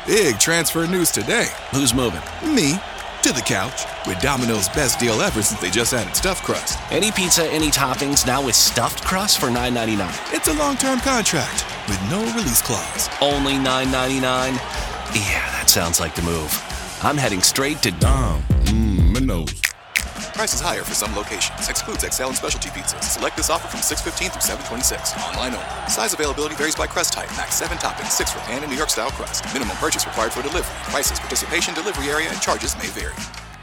Big transfer news today. Who's moving? Me. To the couch. With Domino's best deal ever since they just added stuffed crust. Any pizza, any toppings, now with stuffed crust for $9.99. It's a long-term contract with no release clause. Only $9.99? Yeah, that sounds like the move. I'm heading straight to Domino's. Price is higher for some locations. Excludes XL and specialty pizzas. Select this offer from 6/15 through 7/26. Online only. Size availability varies by crust type. Max 7 toppings, 6 for pan and New York style crust. Minimum purchase required for delivery. Prices, participation, delivery area, and charges may vary.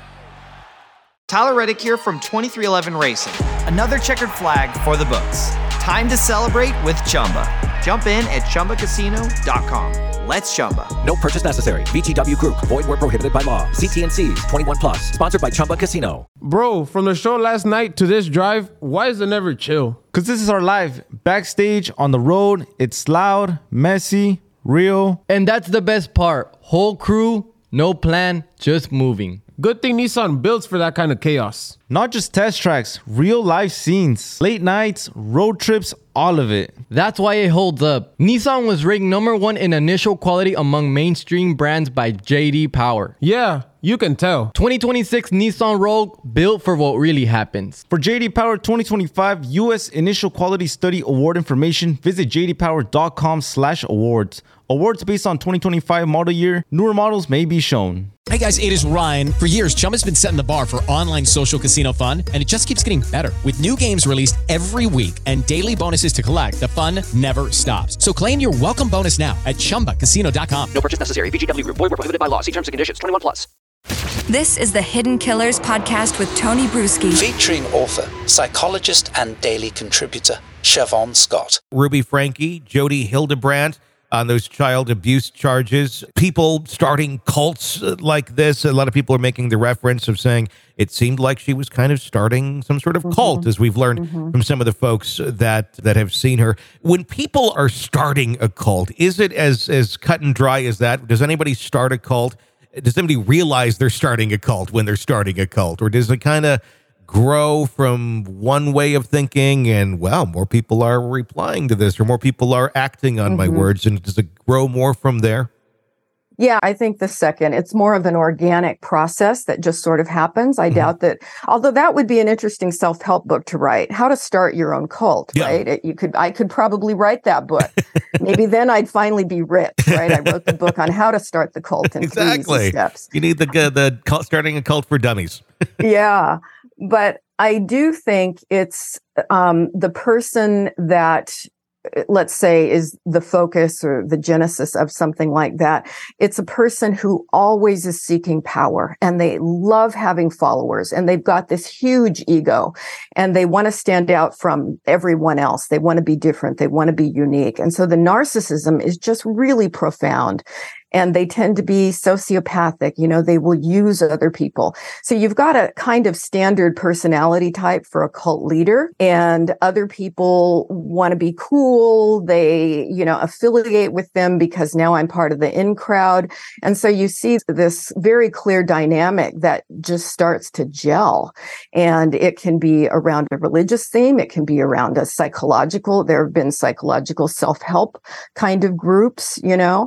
Tyler Reddick here from 2311 Racing. Another checkered flag for the books. Time to celebrate with Chumba. Jump in at ChumbaCasino.com. Let's Chumba. No purchase necessary. VGW Group. Void where prohibited by law. See T&Cs. 21 plus. Sponsored by Chumba Casino. Bro, from the show last night to this drive, why is it never chill? Because this is our life. Backstage, on the road, it's loud, messy, real. And that's the best part. Whole crew, no plan, just moving. Good thing Nissan builds for that kind of chaos. Not just test tracks, real life scenes, late nights, road trips, all of it. That's why it holds up. Nissan was ranked #1 in initial quality among mainstream brands by JD Power. Yeah, you can tell. 2026 Nissan Rogue, built for what really happens. For JD Power 2025 U.S. Initial Quality Study Award information, visit jdpower.com/awards. Awards based on 2025 model year. Newer models may be shown. Hey guys, it is Ryan. For years, Chumba's been setting the bar for online social casino fun, and it just keeps getting better. With new games released every week and daily bonuses to collect, the fun never stops. So claim your welcome bonus now at ChumbaCasino.com. No purchase necessary. VGW Group. Void where prohibited by law. See terms and conditions. 21 plus. This is the Hidden Killers podcast with Tony Bruschi. Featuring author, psychologist, and daily contributor, Siobhan Scott. Ruby Franke, Jody Hildebrandt, on those child abuse charges. People starting cults like this. A lot of people are making the reference of saying it seemed like she was kind of starting some sort of cult, as we've learned from some of the folks that have seen her. When people are starting a cult, is it as cut and dry as that? Does anybody start a cult? Does anybody realize they're starting a cult when they're starting a cult? Or does it kind of grow from one way of thinking and, well, more people are replying to this or more people are acting on my words, and does it grow more from there? Yeah, I think the second. It's more of an organic process that just sort of happens. I doubt that, although that would be an interesting self-help book to write, how to start your own cult, right? I could probably write that book. Maybe then I'd finally be rich, right? I wrote the book on how to start the cult in 3 easy steps. You need the cult, starting a cult for dummies. Yeah. But I do think it's the person that, let's say, is the focus or the genesis of something like that. It's a person who always is seeking power, and they love having followers, and they've got this huge ego, and they want to stand out from everyone else. They want to be different. They want to be unique. And so the narcissism is just really profound. And they tend to be sociopathic. They will use other people. So you've got a kind of standard personality type for a cult leader, and other people want to be cool. They, affiliate with them because now I'm part of the in crowd. And so you see this very clear dynamic that just starts to gel. And it can be around a religious theme. It can be around a psychological. There have been psychological self-help kind of groups,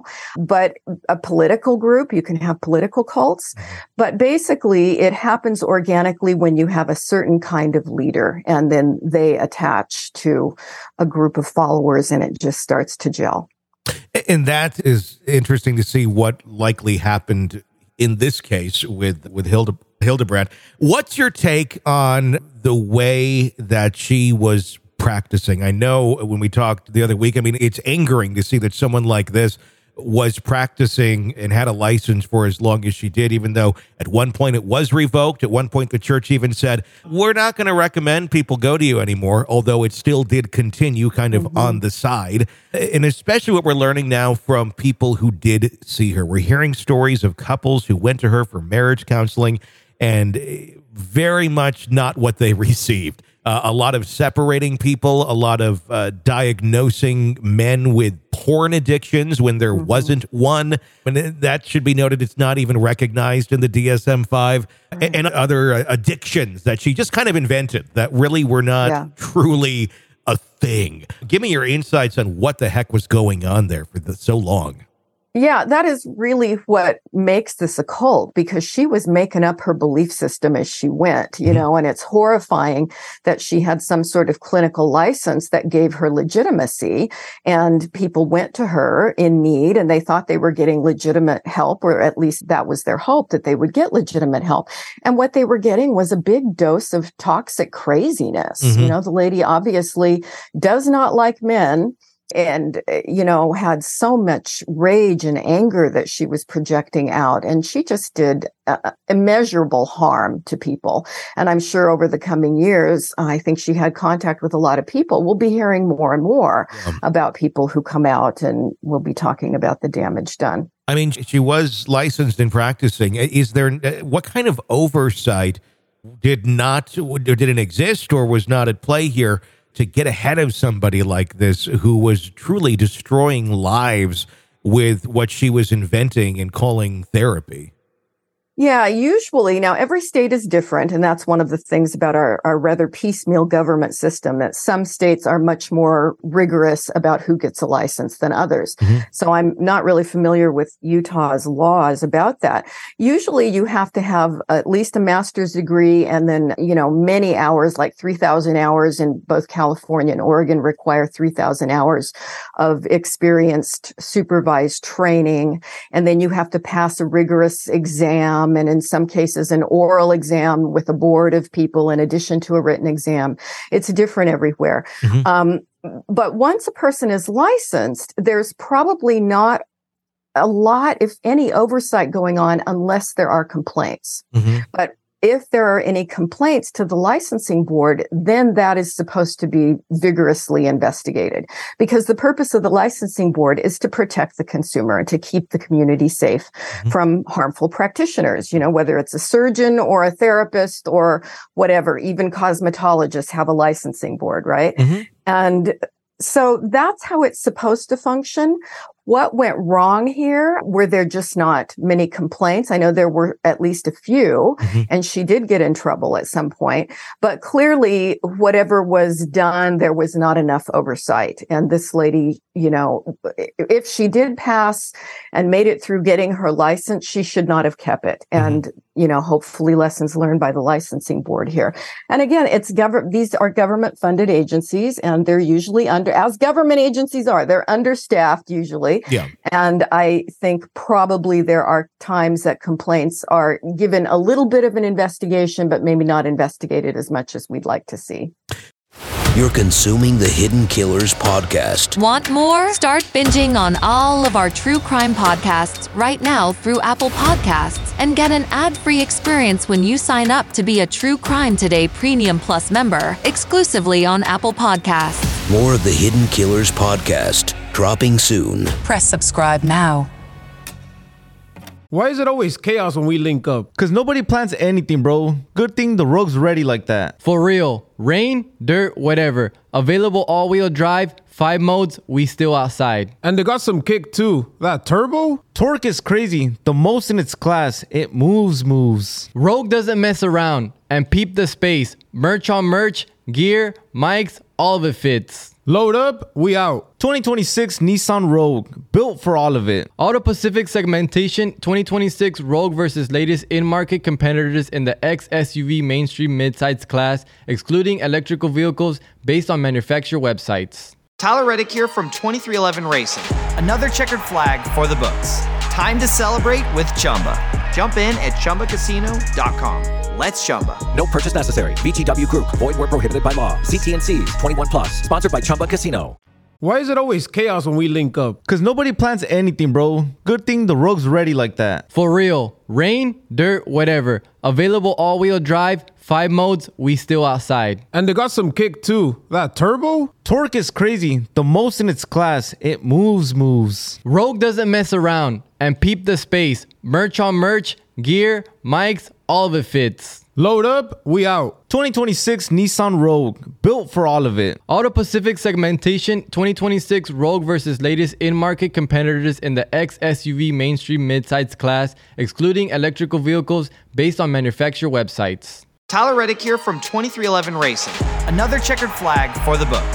but a political group, you can have political cults, but basically it happens organically when you have a certain kind of leader, and then they attach to a group of followers and it just starts to gel. And that is interesting to see what likely happened in this case with Hildebrandt. What's your take on the way that she was practicing? I know when we talked the other week, it's angering to see that someone like this was practicing and had a license for as long as she did, even though at one point it was revoked. At one point, the church even said, we're not going to recommend people go to you anymore, although it still did continue kind of on the side. And especially what we're learning now from people who did see her. We're hearing stories of couples who went to her for marriage counseling, and very much not what they received. A lot of separating people, a lot of diagnosing men with porn addictions when there wasn't one. And that should be noted, it's not even recognized in the DSM-5, and other addictions that she just kind of invented that really were not truly a thing. Give me your insights on what the heck was going on there for so long. Yeah, that is really what makes this a cult, because she was making up her belief system as she went, you know, and it's horrifying that she had some sort of clinical license that gave her legitimacy, and people went to her in need and they thought they were getting legitimate help, or at least that was their hope, that they would get legitimate help. And what they were getting was a big dose of toxic craziness. You know, the lady obviously does not like men, and, you know, had so much rage and anger that she was projecting out. And she just did immeasurable harm to people. And I'm sure over the coming years, I think she had contact with a lot of people. We'll be hearing more and more about people who come out, and we'll be talking about the damage done. I mean, she was licensed and practicing. Is there, what kind of oversight didn't exist or was not at play here to get ahead of somebody like this who was truly destroying lives with what she was inventing and calling therapy? Yeah, usually. Now, every state is different, and that's one of the things about our rather piecemeal government system, that some states are much more rigorous about who gets a license than others. So I'm not really familiar with Utah's laws about that. Usually you have to have at least a master's degree, and then, you know, many hours, like 3,000 hours in both California and Oregon require 3,000 hours of experienced supervised training. And then you have to pass a rigorous exam, and in some cases an oral exam with a board of people in addition to a written exam. It's different everywhere. But once a person is licensed, there's probably not a lot, if any, oversight going on unless there are complaints. But if there are any complaints to the licensing board, then that is supposed to be vigorously investigated, because the purpose of the licensing board is to protect the consumer and to keep the community safe from harmful practitioners, you know, whether it's a surgeon or a therapist or whatever. Even cosmetologists have a licensing board, right? And so that's how it's supposed to function. What went wrong here? Were there just not many complaints? I know there were at least a few, and she did get in trouble at some point. But clearly, whatever was done, there was not enough oversight. And this lady, you know, if she did pass and made it through getting her license, she should not have kept it. And, you know, hopefully lessons learned by the licensing board here. And again, these are government-funded agencies, and they're usually as government agencies are, they're understaffed usually. Yeah. And I think probably there are times that complaints are given a little bit of an investigation, but maybe not investigated as much as we'd like to see. You're consuming the Hidden Killers podcast. Want more? Start binging on all of our true crime podcasts right now through Apple Podcasts, and get an ad-free experience when you sign up to be a True Crime Today Premium Plus member, exclusively on Apple Podcasts. More of the Hidden Killers podcast, dropping soon. Press subscribe now. Why is it always chaos when we link up? Because nobody plans anything, bro. Good thing the Rogue's ready like that. For real. Rain, dirt, whatever. Available all-wheel drive, 5 modes, we still outside. And they got some kick too. That turbo? Torque is crazy. The most in its class. It moves. Rogue doesn't mess around. And peep the space. Merch on merch, gear, mics, all of it fits. Load up, we out. 2026 Nissan Rogue, built for all of it. Auto Pacific segmentation, 2026 Rogue versus latest in-market competitors in the X-SUV mainstream midsize class, excluding electrical vehicles based on manufacturer websites. Tyler Reddick here from 2311 Racing. Another checkered flag for the books. Time to celebrate with Chumba. Jump in at ChumbaCasino.com. Let's Chumba. No purchase necessary. VGW Group. Void where prohibited by law. See T&Cs. 21 plus. Sponsored by Chumba Casino. Why is it always chaos when we link up? Because nobody plans anything, bro. Good thing the Rogue's ready like that. For real. Rain, dirt, whatever. Available all-wheel drive, 5 modes, we still outside. And they got some kick too. That turbo? Torque is crazy. The most in its class. It moves. Rogue doesn't mess around. And peep the space. Merch on merch, gear, mics, all of it fits. Load up, we out. 2026 Nissan Rogue, built for all of it. Auto Pacific segmentation, 2026 Rogue versus latest in-market competitors in the X-SUV mainstream midsize class, excluding electrical vehicles based on manufacturer websites. Tyler Reddick here from 2311 Racing. Another checkered flag for the books.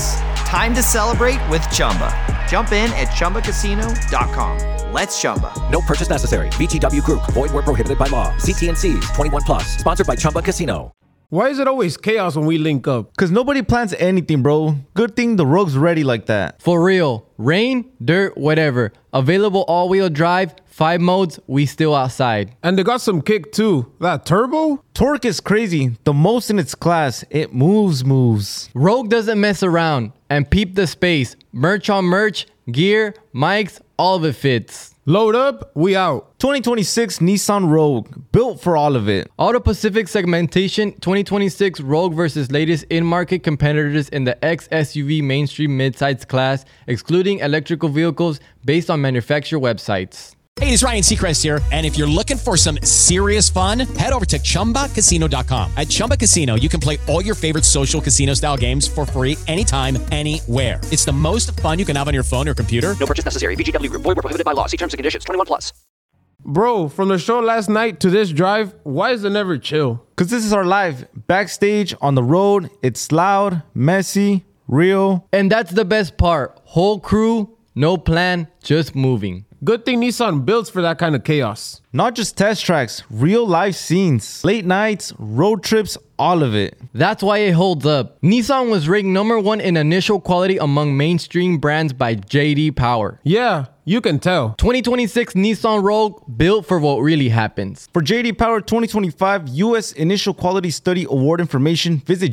Time to celebrate with Chumba. Jump in at ChumbaCasino.com. Let's Chumba. No purchase necessary. VGW Group. Void where prohibited by law. See T&Cs. 21 plus. Sponsored by Chumba Casino. Why is it always chaos when we link up? Because nobody plans anything, bro. Good thing the Rogue's ready like that. For real. Rain, dirt, whatever. Available all-wheel drive, 5 modes, we still outside. And they got some kick too. That turbo? Torque is crazy. The most in its class. It moves. Rogue doesn't mess around. And peep the space. Merch on merch, gear, mics, all of it fits. Load up, we out. 2026 Nissan Rogue, built for all of it. Auto Pacific segmentation, 2026 Rogue versus latest in-market competitors in the X-SUV mainstream midsize class, excluding electrical vehicles based on manufacturer websites. Hey, it's Ryan Seacrest here, and if you're looking for some serious fun, head over to ChumbaCasino.com. At Chumba Casino, you can play all your favorite social casino-style games for free anytime, anywhere. It's the most fun you can have on your phone or computer. No purchase necessary. VGW Group. Void where prohibited by law. See terms and conditions. 21 plus. Bro, from the show last night to this drive, why is it never chill? Because this is our life. Backstage, on the road, it's loud, messy, real. And that's the best part. Whole crew, no plan, just moving. Good thing Nissan builds for that kind of chaos. Not just test tracks, real life scenes, late nights, road trips, all of it. That's why it holds up. Nissan was ranked #1 in initial quality among mainstream brands by JD Power. Yeah, you can tell. 2026 Nissan Rogue, built for what really happens. For JD Power 2025 U.S. Initial Quality Study Award information, visit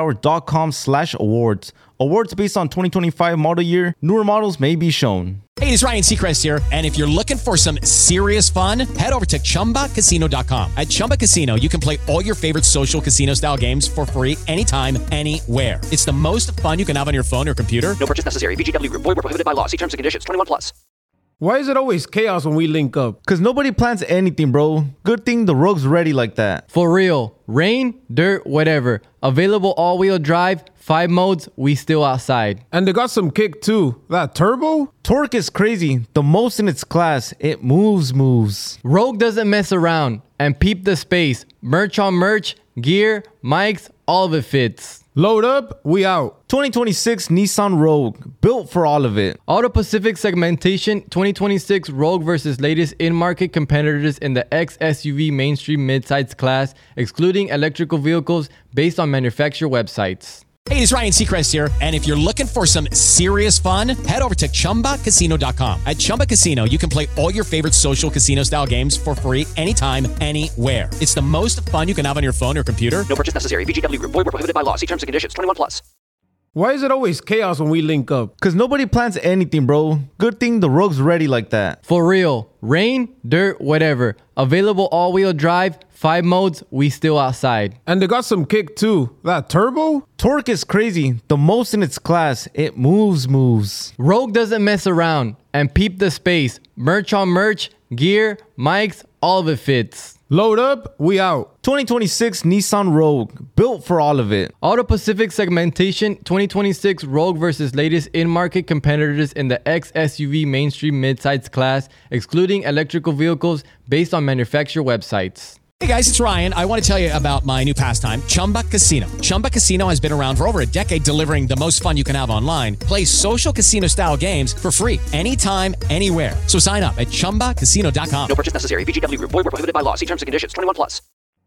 jdpower.com/awards. Awards based on 2025 model year. Newer models may be shown. Hey, it's Ryan Seacrest here, and if you're looking for some serious fun, head over to ChumbaCasino.com. At Chumba Casino, you can play all your favorite social casino-style games for free anytime, anywhere. It's the most fun you can have on your phone or computer. No purchase necessary. VGW Group. Void where prohibited by law. See terms and conditions. 21 plus. Why is it always chaos when we link up? Because nobody plans anything, bro. Good thing the Rogue's ready like that. For real. Rain, dirt, whatever. Available all-wheel drive, 5 modes, we still outside. And they got some kick too. That turbo? Torque is crazy. The most in its class. It moves. Rogue doesn't mess around. And peep the space. Merch on merch, gear, mics, all of it fits. Load up, we out. 2026 Nissan Rogue, built for all of it. Auto Pacific segmentation, 2026 Rogue versus latest in-market competitors in the X-SUV mainstream midsize class, excluding electrical vehicles based on manufacturer websites. Hey, it's Ryan Seacrest here, and if you're looking for some serious fun, head over to ChumbaCasino.com. At Chumba Casino, you can play all your favorite social casino-style games for free anytime, anywhere. It's the most fun you can have on your phone or computer. No purchase necessary. VGW Group. Void where prohibited by law. See terms and conditions. 21 plus. Why is it always chaos when we link up? Because nobody plans anything, bro. Good thing the Rogue's ready like that. For real. Rain, dirt, whatever. Available all-wheel drive, 5 modes, we still outside. And they got some kick too. That turbo? Torque is crazy. The most in its class. It moves. Rogue doesn't mess around. And peep the space. Merch on merch, gear, mics, all of it fits. Load up, we out. 2026 Nissan Rogue, built for all of it. Auto Pacific segmentation, 2026 Rogue versus latest in-market competitors in the X-SUV mainstream midsize class, excluding electrical vehicles based on manufacturer websites. Hey guys, it's Ryan. I want to tell you about my new pastime, Chumba Casino. Chumba Casino has been around for over a decade, delivering the most fun you can have online. Play social casino-style games for free anytime, anywhere. So sign up at ChumbaCasino.com. No purchase necessary. VGW Group. Void where prohibited by law. See terms and conditions. 21 plus.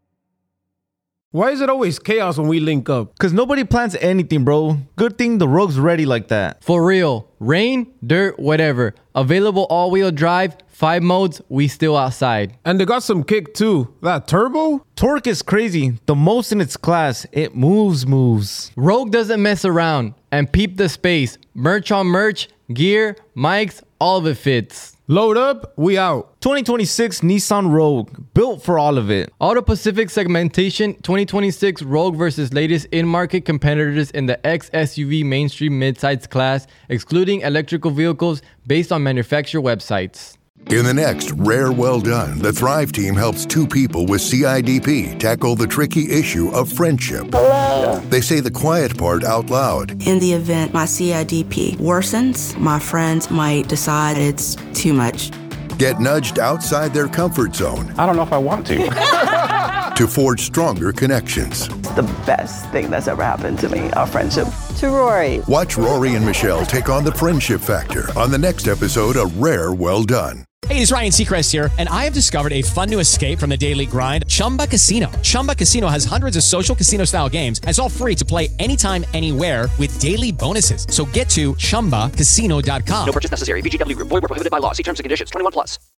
Why is it always chaos when we link up? Because nobody plans anything, bro. Good thing the Rogue's ready like that. For real. Rain, dirt, whatever. Available all-wheel drive, 5 modes, we still outside. And they got some kick too. That turbo? Torque is crazy. The most in its class. It moves. Rogue doesn't mess around. And peep the space. Merch on merch, gear, mics, all of it fits. Load up, we out. 2026 Nissan Rogue, built for all of it. Auto Pacific segmentation, 2026 Rogue versus latest in-market competitors in the X-SUV mainstream midsize class, excluding electrical vehicles based on manufacturer websites. In the next Rare Well Done, the Thrive team helps 2 people with CIDP tackle the tricky issue of friendship. Hello. They say the quiet part out loud. In the event my CIDP worsens, my friends might decide it's too much. Get nudged outside their comfort zone. I don't know if I want to. to forge stronger connections. The best thing that's ever happened to me, our friendship. To Rory. Watch Rory and Michelle take on the friendship factor on the next episode of Rare Well Done. Hey, it's Ryan Seacrest here, and I have discovered a fun new escape from the daily grind, Chumba Casino. Chumba Casino has hundreds of social casino-style games, and it's all free to play anytime, anywhere with daily bonuses. So get to ChumbaCasino.com. No purchase necessary. VGW Group. Void where prohibited by law. See terms and conditions. 21+.